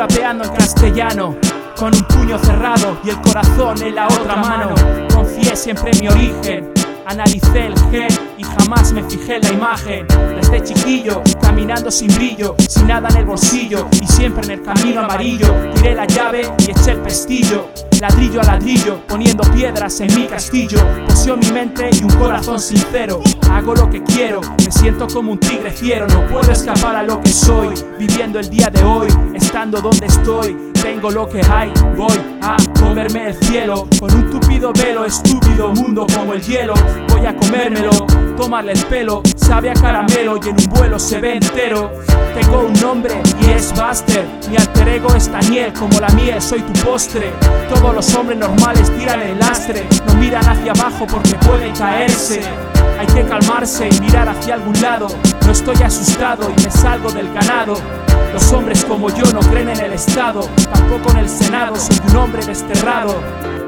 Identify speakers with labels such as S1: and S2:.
S1: rapeando en castellano, con un puño cerrado y el corazón en la otra mano. Confié siempre en mi origen, analicé el gen y jamás me fijé en la imagen. Desde chiquillo, caminando sin brillo, sin nada en el bolsillo y siempre en el camino amarillo. Tiré la llave y eché el pestillo, ladrillo a ladrillo, poniendo piedras en mi castillo. Poseo mi mente y un corazón sincero. Hago lo que quiero, me siento como un tigre fiero. No puedo escapar a lo que soy, viviendo el día de hoy, estando donde estoy. Tengo lo que hay, voy a comerme el cielo. Con un tupido velo, estúpido mundo como el hielo. Voy a comérmelo, tomarle el pelo. Sabe a caramelo y en un vuelo se ve entero. Tengo un nombre y es Buster. Mi alter ego es Daniel, como la miel soy tu postre. Todos los hombres normales tiran el lastre, no miran hacia abajo porque pueden caerse. Hay que calmarse y mirar hacia algún lado. No estoy asustado y me salgo del ganado. Los hombres como yo no creen en el Estado, tampoco en el Senado. Soy un hombre desterrado.